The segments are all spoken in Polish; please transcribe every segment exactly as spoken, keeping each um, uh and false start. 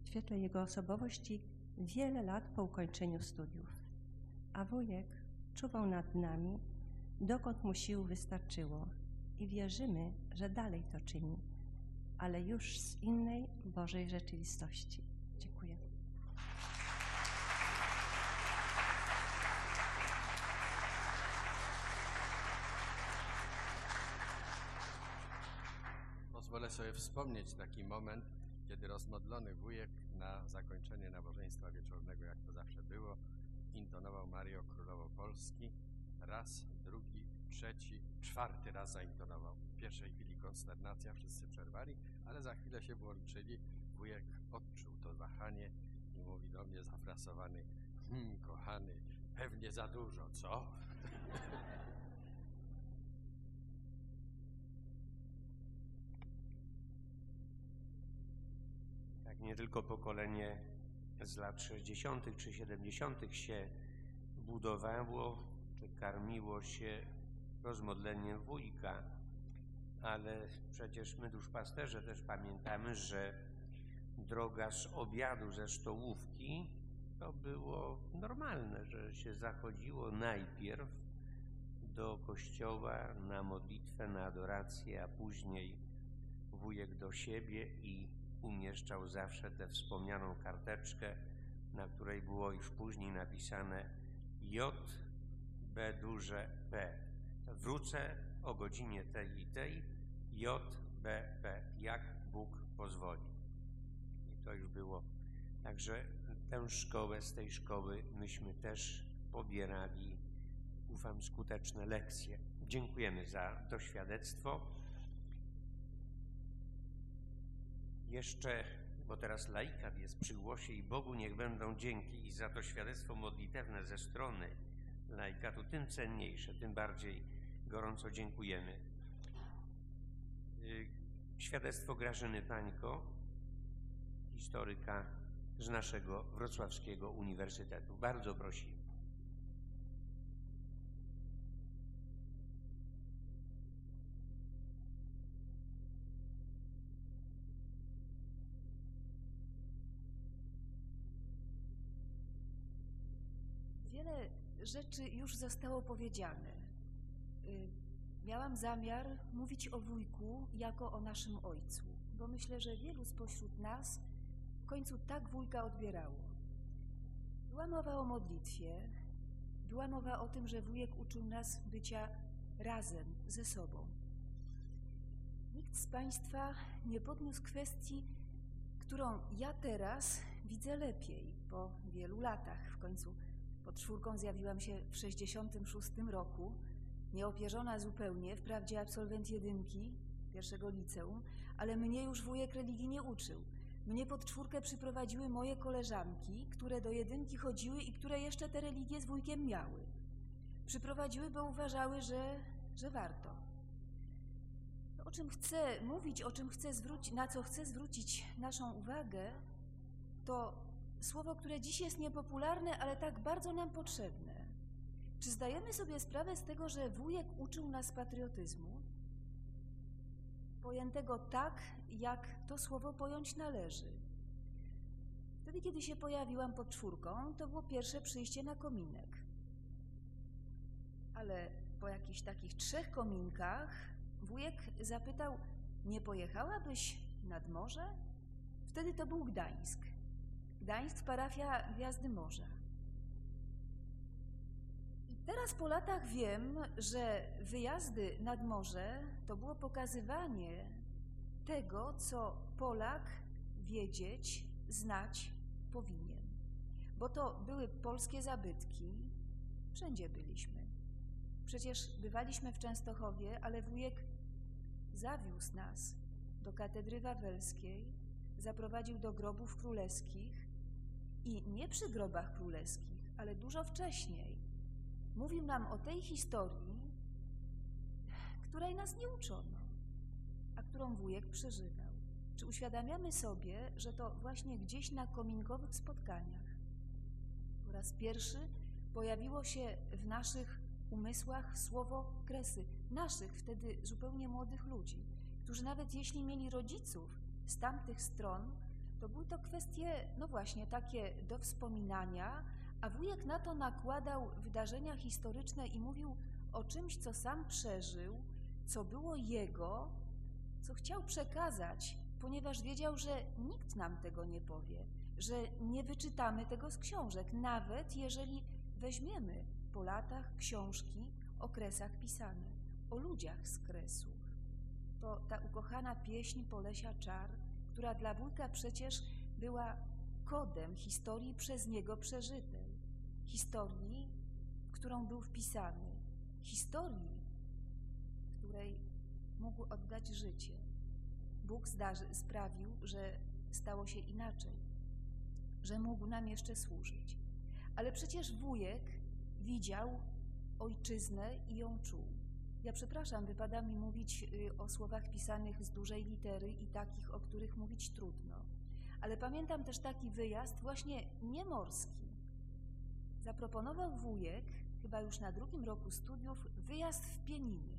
w świetle jego osobowości wiele lat po ukończeniu studiów. A wujek czuwał nad nami, dokąd mu sił wystarczyło i wierzymy, że dalej to czyni, ale już z innej Bożej rzeczywistości. Dziękuję. Pozwolę sobie wspomnieć taki moment, kiedy rozmodlony wujek na zakończenie nabożeństwa wieczornego, jak to zawsze było, intonował Mario Królowo Polski. Raz, drugi, trzeci, czwarty raz zaintonował. W pierwszej chwili konsternacja, wszyscy przerwali, ale za chwilę się włączyli. Wujek odczuł to wahanie i mówi do mnie zafrasowany: hmm, kochany, pewnie za dużo, co? Tak, nie tylko pokolenie z lat sześćdziesiątych czy siedemdziesiątych się budowało, czy karmiło się rozmodleniem wujka, ale przecież my duszpasterze też pamiętamy, że droga z obiadu ze stołówki to było normalne, że się zachodziło najpierw do kościoła na modlitwę, na adorację, a później wujek do siebie i umieszczał zawsze tę wspomnianą karteczkę, na której było już później napisane J, B duże P. Wrócę o godzinie tej i tej, J, B, P, jak Bóg pozwoli. I to już było. Także tę szkołę, z tej szkoły myśmy też pobierali, ufam, skuteczne lekcje. Dziękujemy za to świadectwo. Jeszcze, bo teraz laikat jest przy głosie i Bogu niech będą dzięki i za to świadectwo modlitewne ze strony laikatu, tym cenniejsze, tym bardziej gorąco dziękujemy. Świadectwo Grażyny Pańko, historyka z naszego Wrocławskiego Uniwersytetu. Bardzo prosimy. Wiele rzeczy już zostało powiedziane. Miałam zamiar mówić o wujku jako o naszym ojcu, bo myślę, że wielu spośród nas w końcu tak wujka odbierało. Była mowa o modlitwie, była mowa o tym, że wujek uczył nas bycia razem, ze sobą. Nikt z Państwa nie podniósł kwestii, którą ja teraz widzę lepiej, po wielu latach. W końcu pod czwórką zjawiłam się w sześćdziesiątym szóstym roku, nieopierzona zupełnie, wprawdzie absolwent jedynki, pierwszego liceum, ale mnie już wujek religii nie uczył. Mnie pod czwórkę przyprowadziły moje koleżanki, które do jedynki chodziły i które jeszcze tę religię z wujkiem miały. Przyprowadziły, bo uważały, że, że warto. To, o czym chcę mówić, o czym chcę zwrócić, na co chcę zwrócić naszą uwagę, to słowo, które dziś jest niepopularne, ale tak bardzo nam potrzebne. Czy zdajemy sobie sprawę z tego, że wujek uczył nas patriotyzmu? Pojętego tak, jak to słowo pojąć należy. Wtedy, kiedy się pojawiłam pod czwórką, to było pierwsze przyjście na kominek. Ale po jakichś takich trzech kominkach wujek zapytał: nie pojechałabyś nad morze? Wtedy to był Gdańsk. Gdańsk, parafia Gwiazdy Morza. I teraz po latach wiem, że wyjazdy nad morze to było pokazywanie tego, co Polak wiedzieć, znać powinien. Bo to były polskie zabytki, wszędzie byliśmy. Przecież bywaliśmy w Częstochowie, ale wujek zawiózł nas do katedry wawelskiej, zaprowadził do grobów królewskich i nie przy grobach królewskich, ale dużo wcześniej mówił nam o tej historii, której nas nie uczono, a którą wujek przeżywał. Czy uświadamiamy sobie, że to właśnie gdzieś na kominkowych spotkaniach po raz pierwszy pojawiło się w naszych umysłach słowo kresy, naszych wtedy zupełnie młodych ludzi, którzy nawet jeśli mieli rodziców z tamtych stron, to były to kwestie, no właśnie, takie do wspominania, a wujek na to nakładał wydarzenia historyczne i mówił o czymś, co sam przeżył, co było jego, co chciał przekazać, ponieważ wiedział, że nikt nam tego nie powie, że nie wyczytamy tego z książek, nawet jeżeli weźmiemy po latach książki o Kresach pisane, o ludziach z Kresów. To ta ukochana pieśń Polesia Czar, która dla wujka przecież była kodem historii przez niego przeżytej, historii, w którą był wpisany, historii, w której mógł oddać życie. Bóg zdarzy, sprawił, że stało się inaczej, że mógł nam jeszcze służyć. Ale przecież wujek widział ojczyznę i ją czuł. Ja przepraszam, wypada mi mówić o słowach pisanych z dużej litery i takich, o których mówić trudno. Ale pamiętam też taki wyjazd, właśnie niemorski. Zaproponował wujek, chyba już na drugim roku studiów, wyjazd w Pieniny.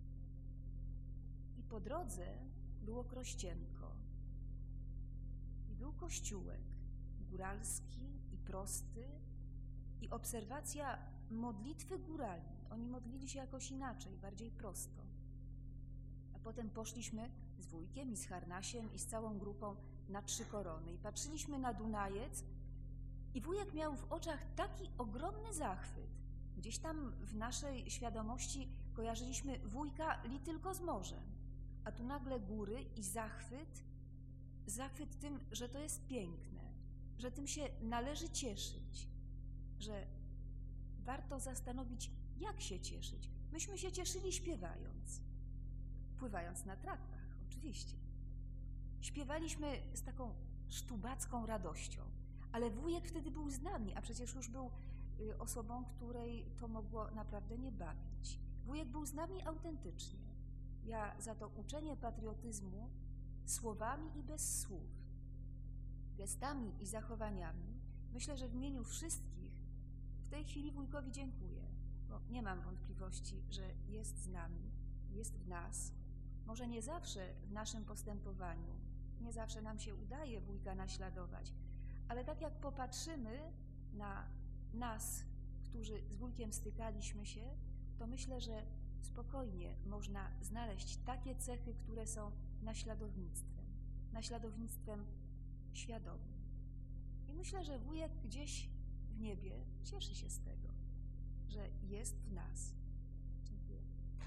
I po drodze było Krościenko. I był kościółek góralski i prosty i obserwacja modlitwy górali. Oni modlili się jakoś inaczej, bardziej prosto. A potem poszliśmy z wujkiem i z Harnasiem i z całą grupą na Trzy Korony i patrzyliśmy na Dunajec i wujek miał w oczach taki ogromny zachwyt. Gdzieś tam w naszej świadomości kojarzyliśmy wujka li tylko z morzem, a tu nagle góry i zachwyt, zachwyt tym, że to jest piękne, że tym się należy cieszyć, że warto zastanowić, jak się cieszyć. Myśmy się cieszyli śpiewając, pływając na traktach, oczywiście. Śpiewaliśmy z taką sztubacką radością, ale wujek wtedy był z nami, a przecież już był osobą, której to mogło naprawdę nie bawić. Wujek był z nami autentycznie. Ja za to uczenie patriotyzmu słowami i bez słów, gestami i zachowaniami, myślę, że w imieniu wszystkich w tej chwili wujkowi dziękuję, bo nie mam wątpliwości, że jest z nami, jest w nas. Może nie zawsze w naszym postępowaniu, nie zawsze nam się udaje wujka naśladować, ale tak jak popatrzymy na nas, którzy z wujkiem stykaliśmy się, to myślę, że spokojnie można znaleźć takie cechy, które są naśladownictwem, naśladownictwem świadomym. I myślę, że wujek gdzieś w niebie cieszy się z tego, że jest w nas. Dziękuję.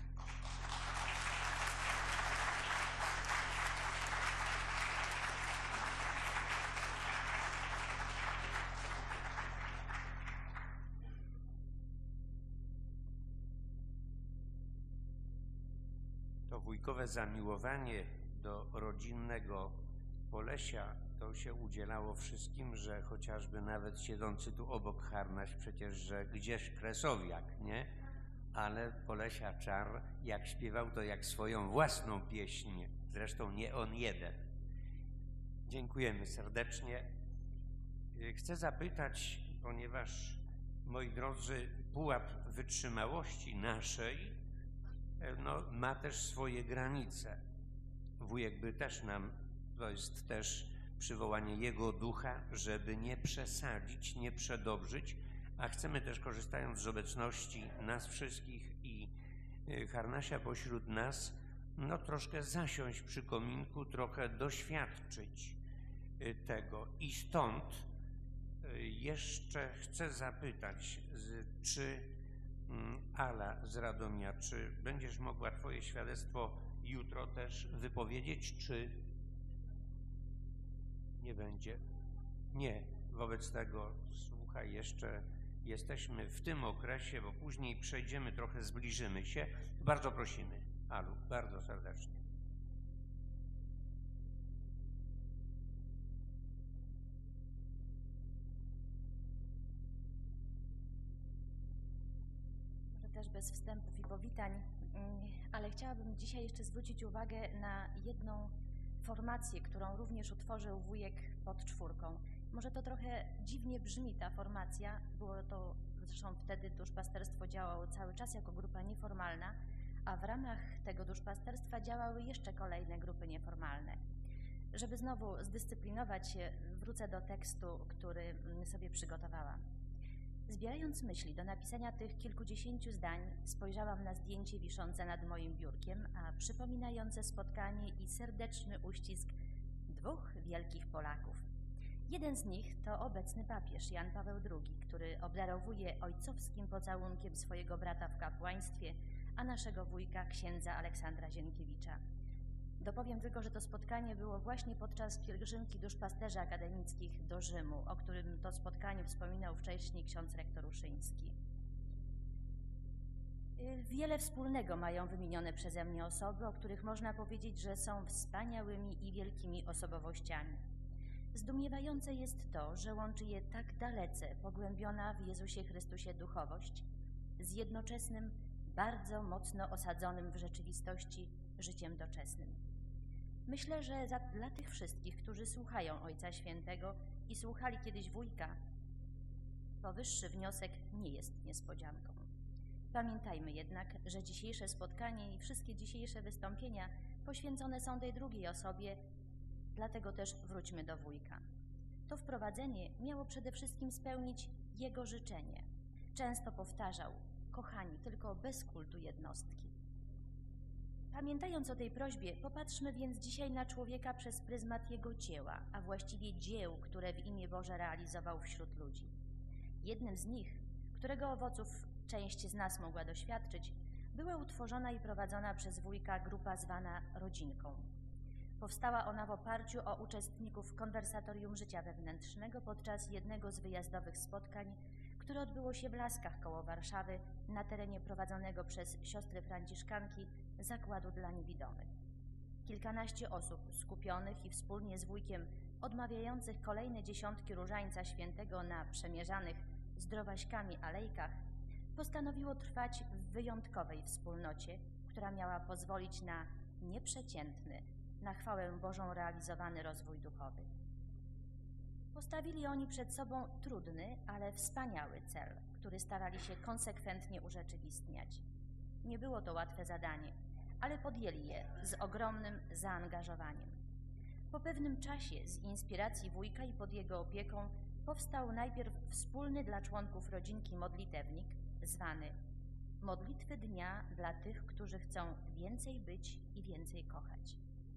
To wujkowe zamiłowanie do rodzinnego Polesia to się udzielało wszystkim, że chociażby nawet siedzący tu obok Harnaś, przecież, że gdzież Kresowiak, nie? Ale Polesia Czar, jak śpiewał, to jak swoją własną pieśń, zresztą nie on jeden. Dziękujemy serdecznie. Chcę zapytać, ponieważ, moi drodzy, pułap wytrzymałości naszej no, ma też swoje granice. Wujek by też nam, to jest też przywołanie jego ducha, żeby nie przesadzić, nie przedobrzyć, a chcemy też, korzystając z obecności nas wszystkich i Harnasia pośród nas, no troszkę zasiąść przy kominku, trochę doświadczyć tego. I stąd jeszcze chcę zapytać, czy Ala z Radomia, czy będziesz mogła twoje świadectwo jutro też wypowiedzieć, czy nie będzie? Nie. Wobec tego, słuchaj, jeszcze jesteśmy w tym okresie, bo później przejdziemy, trochę zbliżymy się. Bardzo prosimy, Alu, bardzo serdecznie. Może też bez wstępów i powitań, ale chciałabym dzisiaj jeszcze zwrócić uwagę na jedną formację, którą również utworzył wujek pod czwórką. Może to trochę dziwnie brzmi ta formacja, było to, zresztą wtedy duszpasterstwo działało cały czas jako grupa nieformalna, a w ramach tego duszpasterstwa działały jeszcze kolejne grupy nieformalne. Żeby znowu zdyscyplinować się, wrócę do tekstu, który sobie przygotowałam. Zbierając myśli do napisania tych kilkudziesięciu zdań, spojrzałam na zdjęcie wiszące nad moim biurkiem, a przypominające spotkanie i serdeczny uścisk dwóch wielkich Polaków. Jeden z nich to obecny papież Jan Paweł drugi, który obdarowuje ojcowskim pocałunkiem swojego brata w kapłaństwie, a naszego wujka księdza Aleksandra Zienkiewicza. Dopowiem tylko, że to spotkanie było właśnie podczas pielgrzymki duszpasterzy akademickich do Rzymu, o którym to spotkaniu wspominał wcześniej ksiądz rektor Uszyński. Wiele wspólnego mają wymienione przeze mnie osoby, o których można powiedzieć, że są wspaniałymi i wielkimi osobowościami. Zdumiewające jest to, że łączy je tak dalece pogłębiona w Jezusie Chrystusie duchowość z jednoczesnym, bardzo mocno osadzonym w rzeczywistości życiem doczesnym. Myślę, że za, dla tych wszystkich, którzy słuchają Ojca Świętego i słuchali kiedyś wujka, powyższy wniosek nie jest niespodzianką. Pamiętajmy jednak, że dzisiejsze spotkanie i wszystkie dzisiejsze wystąpienia poświęcone są tej drugiej osobie, dlatego też wróćmy do wujka. To wprowadzenie miało przede wszystkim spełnić jego życzenie. Często powtarzał: kochani, tylko bez kultu jednostki. Pamiętając o tej prośbie, popatrzmy więc dzisiaj na człowieka przez pryzmat jego dzieła, a właściwie dzieł, które w imię Boże realizował wśród ludzi. Jednym z nich, którego owoców część z nas mogła doświadczyć, była utworzona i prowadzona przez wujka grupa zwana Rodzinką. Powstała ona w oparciu o uczestników konwersatorium życia wewnętrznego podczas jednego z wyjazdowych spotkań, które odbyło się w Laskach koło Warszawy na terenie prowadzonego przez siostry franciszkanki Zakładu dla Niewidomych. Kilkanaście osób skupionych i wspólnie z wujkiem odmawiających kolejne dziesiątki Różańca Świętego na przemierzanych zdrowaśkami alejkach postanowiło trwać w wyjątkowej wspólnocie, która miała pozwolić na nieprzeciętny, na chwałę Bożą realizowany rozwój duchowy. Postawili oni przed sobą trudny, ale wspaniały cel, który starali się konsekwentnie urzeczywistniać. Nie było to łatwe zadanie, ale podjęli je z ogromnym zaangażowaniem. Po pewnym czasie z inspiracji wujka i pod jego opieką powstał najpierw wspólny dla członków rodzinki modlitewnik, zwany Modlitwy Dnia dla tych, którzy chcą więcej być i więcej kochać.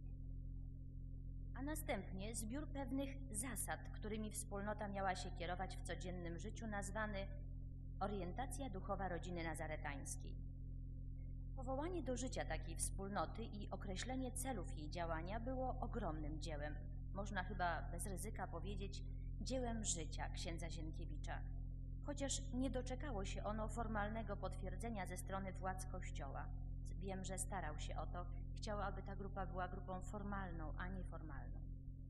A następnie zbiór pewnych zasad, którymi wspólnota miała się kierować w codziennym życiu, nazwany Orientacja duchowa rodziny nazaretańskiej. Powołanie do życia takiej wspólnoty i określenie celów jej działania było ogromnym dziełem, można chyba bez ryzyka powiedzieć dziełem życia księdza Zienkiewicza, chociaż nie doczekało się ono formalnego potwierdzenia ze strony władz Kościoła. Wiem, że starał się o to, chciał, aby ta grupa była grupą formalną, a nie formalną.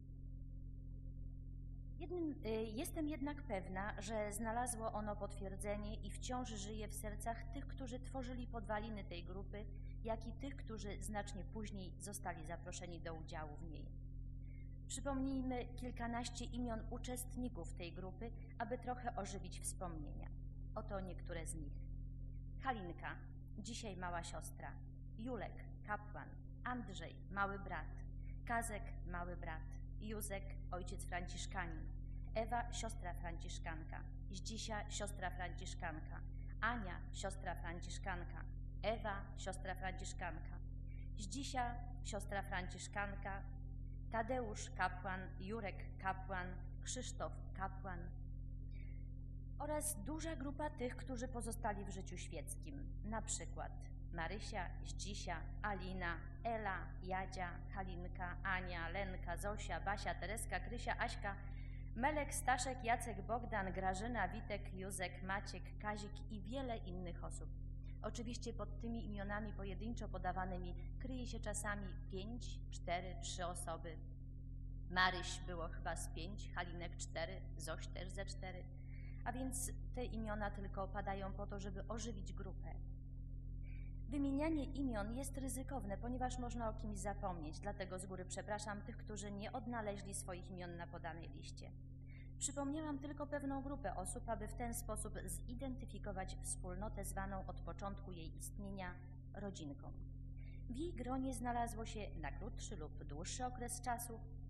Jednym, y, jestem jednak pewna, że znalazło ono potwierdzenie i wciąż żyje w sercach tych, którzy tworzyli podwaliny tej grupy, jak i tych, którzy znacznie później zostali zaproszeni do udziału w niej. Przypomnijmy kilkanaście imion uczestników tej grupy, aby trochę ożywić wspomnienia. Oto niektóre z nich. Halinka, dzisiaj mała siostra. Julek, kapłan. Andrzej, mały brat. Kazek, mały brat. Józek, ojciec franciszkanin. Ewa, siostra franciszkanka. Zdzisia, siostra franciszkanka. Ania, siostra franciszkanka. Ewa, siostra franciszkanka. Zdzisia, siostra franciszkanka. Tadeusz, kapłan. Jurek, kapłan. Krzysztof, kapłan. Oraz duża grupa tych, którzy pozostali w życiu świeckim. Na przykład Marysia, Zdzisia, Alina, Ela, Jadzia, Halinka, Ania, Lenka, Zosia, Basia, Tereska, Krysia, Aśka, Melek, Staszek, Jacek, Bogdan, Grażyna, Witek, Józek, Maciek, Kazik i wiele innych osób. Oczywiście pod tymi imionami pojedynczo podawanymi kryje się czasami pięć, cztery, trzy osoby. Maryś było chyba z pięć, Halinek cztery, Zoś też ze cztery, a więc te imiona tylko padają po to, żeby ożywić grupę. Wymienianie imion jest ryzykowne, ponieważ można o kimś zapomnieć, dlatego z góry przepraszam tych, którzy nie odnaleźli swoich imion na podanej liście. Przypomniałam tylko pewną grupę osób, aby w ten sposób zidentyfikować wspólnotę zwaną od początku jej istnienia rodzinką. W jej gronie znalazło się na krótszy lub dłuższy okres czasu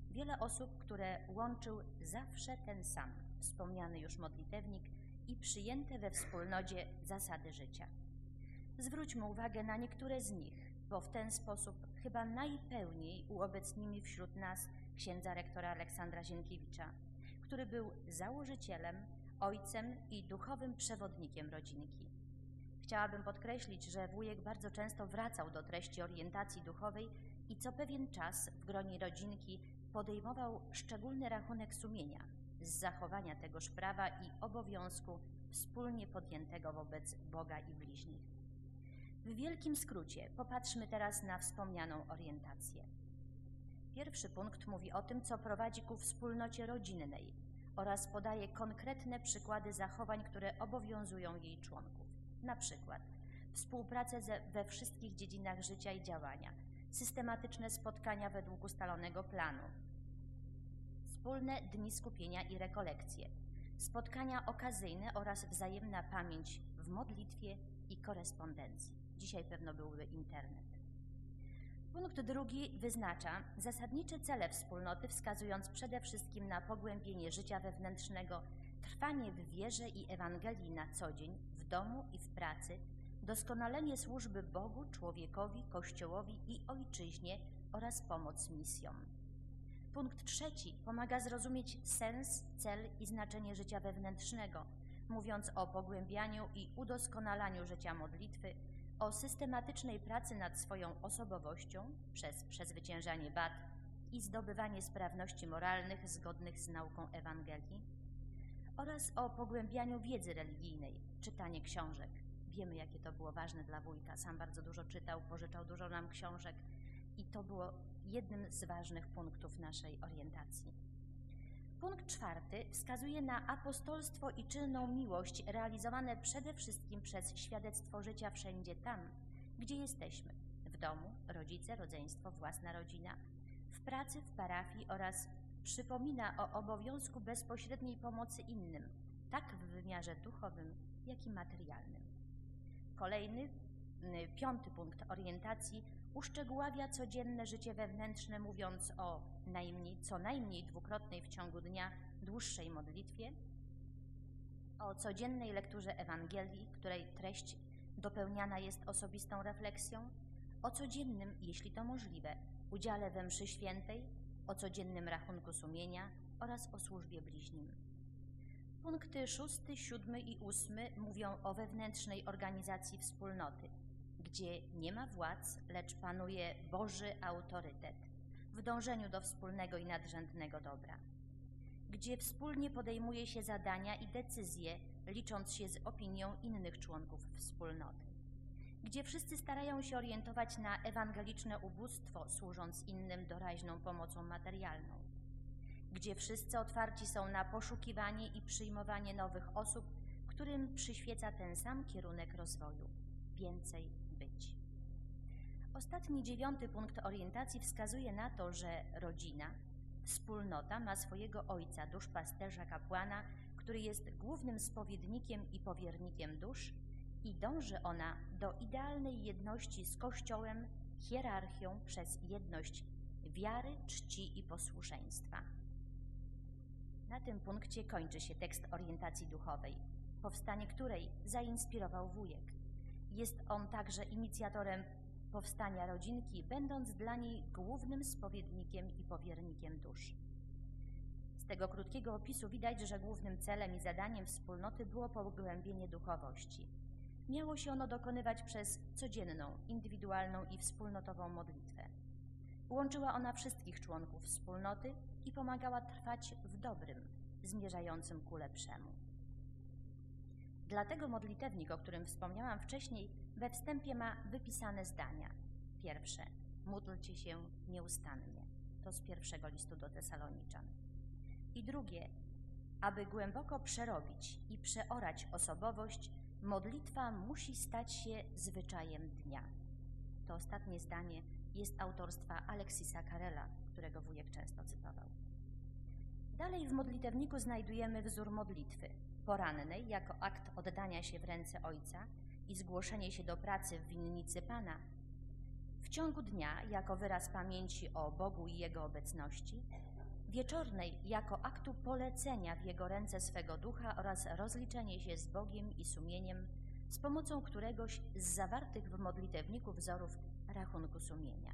wiele osób, które łączył zawsze ten sam, wspomniany już modlitewnik i przyjęte we wspólnocie zasady życia. Zwróćmy uwagę na niektóre z nich, bo w ten sposób chyba najpełniej uobecnimy wśród nas księdza rektora Aleksandra Zienkiewicza, który był założycielem, ojcem i duchowym przewodnikiem rodzinki. Chciałabym podkreślić, że wujek bardzo często wracał do treści orientacji duchowej i co pewien czas w gronie rodzinki podejmował szczególny rachunek sumienia z zachowania tegoż prawa i obowiązku wspólnie podjętego wobec Boga i bliźnich. W wielkim skrócie popatrzmy teraz na wspomnianą orientację. Pierwszy punkt mówi o tym, co prowadzi ku wspólnocie rodzinnej oraz podaje konkretne przykłady zachowań, które obowiązują jej członków. Na przykład współpracę ze, we wszystkich dziedzinach życia i działania, systematyczne spotkania według ustalonego planu, wspólne dni skupienia i rekolekcje, spotkania okazyjne oraz wzajemna pamięć w modlitwie i korespondencji. Dzisiaj pewno byłby internet. Punkt drugi wyznacza zasadnicze cele wspólnoty, wskazując przede wszystkim na pogłębienie życia wewnętrznego, trwanie w wierze i Ewangelii na co dzień, w domu i w pracy, doskonalenie służby Bogu, człowiekowi, Kościołowi i ojczyźnie oraz pomoc misjom. Punkt trzeci pomaga zrozumieć sens, cel i znaczenie życia wewnętrznego, mówiąc o pogłębianiu i udoskonalaniu życia modlitwy, o systematycznej pracy nad swoją osobowością przez przezwyciężanie wad i zdobywanie sprawności moralnych zgodnych z nauką Ewangelii oraz o pogłębianiu wiedzy religijnej, czytanie książek. Wiemy, jakie to było ważne dla wujka. Sam bardzo dużo czytał, pożyczał dużo nam książek i to było jednym z ważnych punktów naszej orientacji. Punkt czwarty wskazuje na apostolstwo i czynną miłość realizowane przede wszystkim przez świadectwo życia wszędzie tam, gdzie jesteśmy. W domu, rodzice, rodzeństwo, własna rodzina, w pracy, w parafii oraz przypomina o obowiązku bezpośredniej pomocy innym, tak w wymiarze duchowym, jak i materialnym. Kolejny, piąty punkt orientacji uszczegóławia codzienne życie wewnętrzne, mówiąc o najmniej, co najmniej dwukrotnej w ciągu dnia dłuższej modlitwie, o codziennej lekturze Ewangelii, której treść dopełniana jest osobistą refleksją, o codziennym, jeśli to możliwe, udziale we mszy świętej, o codziennym rachunku sumienia oraz o służbie bliźnim. Punkty szósty, siódmy i ósmy mówią o wewnętrznej organizacji wspólnoty, gdzie nie ma władz, lecz panuje Boży autorytet w dążeniu do wspólnego i nadrzędnego dobra, gdzie wspólnie podejmuje się zadania i decyzje, licząc się z opinią innych członków wspólnoty, gdzie wszyscy starają się orientować na ewangeliczne ubóstwo, służąc innym doraźną pomocą materialną, gdzie wszyscy otwarci są na poszukiwanie i przyjmowanie nowych osób, którym przyświeca ten sam kierunek rozwoju – więcej być. Ostatni, dziewiąty punkt orientacji wskazuje na to, że rodzina, wspólnota ma swojego ojca, duszpasterza, kapłana, który jest głównym spowiednikiem i powiernikiem dusz i dąży ona do idealnej jedności z Kościołem, hierarchią przez jedność wiary, czci i posłuszeństwa. Na tym punkcie kończy się tekst orientacji duchowej, powstanie której zainspirował wujek. Jest on także inicjatorem powstania rodzinki, będąc dla niej głównym spowiednikiem i powiernikiem dusz. Z tego krótkiego opisu widać, że głównym celem i zadaniem wspólnoty było pogłębienie duchowości. Miało się ono dokonywać przez codzienną, indywidualną i wspólnotową modlitwę. Łączyła ona wszystkich członków wspólnoty i pomagała trwać w dobrym, zmierzającym ku lepszemu. Dlatego modlitewnik, o którym wspomniałam wcześniej, we wstępie ma wypisane zdania. Pierwsze, módlcie się nieustannie. To z pierwszego listu do Tesaloniczan. I drugie, aby głęboko przerobić i przeorać osobowość, modlitwa musi stać się zwyczajem dnia. To ostatnie zdanie jest autorstwa Aleksisa Carrela, którego wujek często cytował. Dalej w modlitewniku znajdujemy wzór modlitwy porannej jako akt oddania się w ręce Ojca i zgłoszenie się do pracy w winnicy Pana, w ciągu dnia jako wyraz pamięci o Bogu i Jego obecności wieczornej jako aktu polecenia w jego ręce swego ducha oraz rozliczenie się z Bogiem i sumieniem, z pomocą któregoś z zawartych w modlitewniku wzorów rachunku sumienia.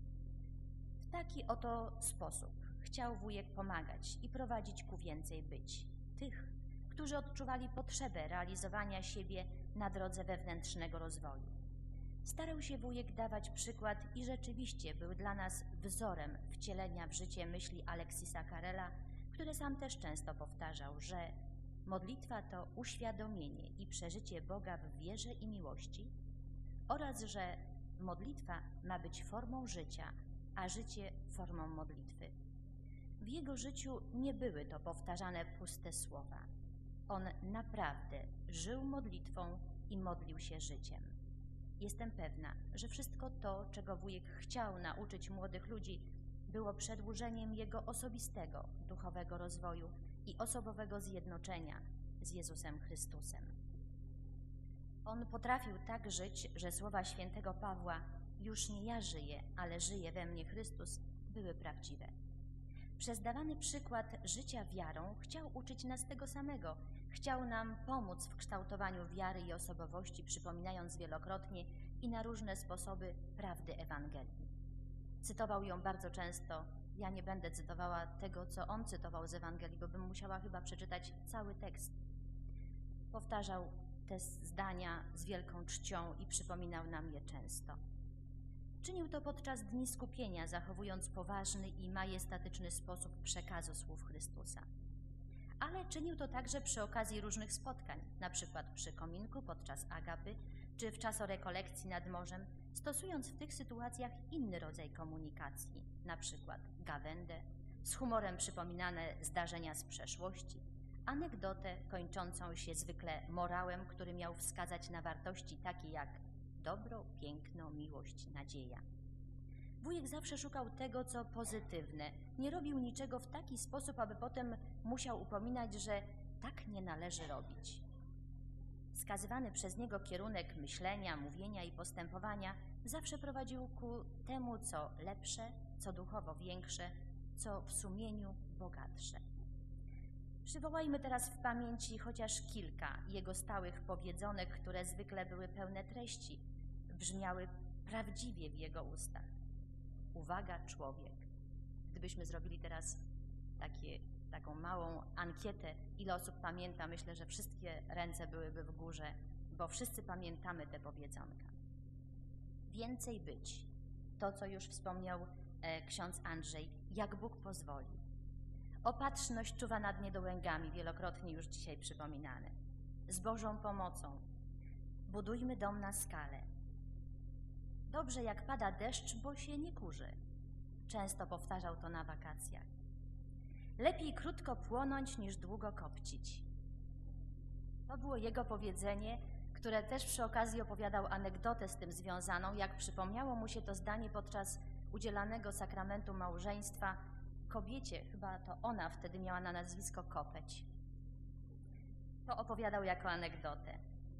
W taki oto sposób chciał wujek pomagać i prowadzić ku więcej być tych, którzy odczuwali potrzebę realizowania siebie na drodze wewnętrznego rozwoju. Starał się wujek dawać przykład i rzeczywiście był dla nas wzorem wcielenia w życie myśli Aleksisa Carrela, które sam też często powtarzał, że modlitwa to uświadomienie i przeżycie Boga w wierze i miłości oraz że modlitwa ma być formą życia, a życie formą modlitwy. W jego życiu nie były to powtarzane puste słowa. On naprawdę żył modlitwą i modlił się życiem. Jestem pewna, że wszystko to, czego wujek chciał nauczyć młodych ludzi, było przedłużeniem jego osobistego, duchowego rozwoju i osobowego zjednoczenia z Jezusem Chrystusem. On potrafił tak żyć, że słowa świętego Pawła „już nie ja żyję, ale żyje we mnie Chrystus” były prawdziwe. Przez dawany przykład życia wiarą chciał uczyć nas tego samego. Chciał nam pomóc w kształtowaniu wiary i osobowości, przypominając wielokrotnie i na różne sposoby prawdy Ewangelii. Cytował ją bardzo często. Ja nie będę cytowała tego, co on cytował z Ewangelii, bo bym musiała chyba przeczytać cały tekst. Powtarzał te zdania z wielką czcią i przypominał nam je często. Czynił to podczas dni skupienia, zachowując poważny i majestatyczny sposób przekazu słów Chrystusa. Ale czynił to także przy okazji różnych spotkań, na przykład przy kominku, podczas agapy, czy w czasie rekolekcji nad morzem, stosując w tych sytuacjach inny rodzaj komunikacji, na przykład gawędę, z humorem przypominane zdarzenia z przeszłości, anegdotę kończącą się zwykle morałem, który miał wskazać na wartości takie jak dobro, piękno, miłość, nadzieja. Wujek zawsze szukał tego, co pozytywne. Nie robił niczego w taki sposób, aby potem musiał upominać, że tak nie należy robić. Wskazywany przez niego kierunek myślenia, mówienia i postępowania zawsze prowadził ku temu, co lepsze, co duchowo większe, co w sumieniu bogatsze. Przywołajmy teraz w pamięci chociaż kilka jego stałych powiedzonek, które zwykle były pełne treści, brzmiały prawdziwie w jego ustach. Uwaga, człowiek. Gdybyśmy zrobili teraz takie, taką małą ankietę, ile osób pamięta, myślę, że wszystkie ręce byłyby w górze, bo wszyscy pamiętamy te powiedzonka. Więcej być. To, co już wspomniał e, ksiądz Andrzej, jak Bóg pozwoli. Opatrzność czuwa nad niedołęgami, wielokrotnie już dzisiaj przypominane. Z Bożą pomocą. Budujmy dom na skalę. Dobrze, jak pada deszcz, bo się nie kurzy. Często powtarzał to na wakacjach. Lepiej krótko płonąć, niż długo kopcić. To było jego powiedzenie, które też przy okazji opowiadał anegdotę z tym związaną, jak przypomniało mu się to zdanie podczas udzielanego sakramentu małżeństwa kobiecie, chyba to ona wtedy miała na nazwisko Kopeć. To opowiadał jako anegdotę.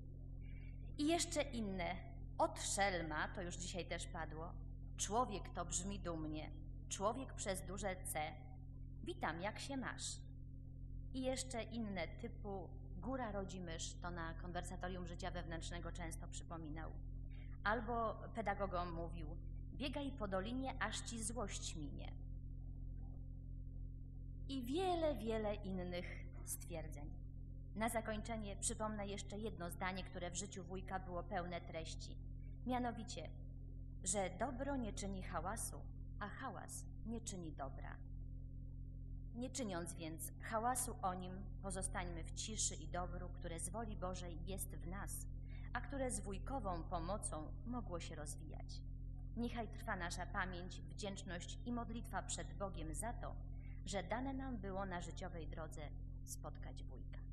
I jeszcze inne. Od szelma, to już dzisiaj też padło, człowiek to brzmi dumnie, człowiek przez duże C, witam, jak się masz? I jeszcze inne typu góra rodzi mysz, to na konwersatorium życia wewnętrznego często przypominał. Albo pedagogom mówił, biegaj po dolinie, aż ci złość minie. I wiele, wiele innych stwierdzeń. Na zakończenie przypomnę jeszcze jedno zdanie, które w życiu wujka było pełne treści. Mianowicie, że dobro nie czyni hałasu, a hałas nie czyni dobra. Nie czyniąc więc hałasu o nim, pozostańmy w ciszy i dobru, które z woli Bożej jest w nas, a które z wujkową pomocą mogło się rozwijać. Niechaj trwa nasza pamięć, wdzięczność i modlitwa przed Bogiem za to, że dane nam było na życiowej drodze spotkać wujka.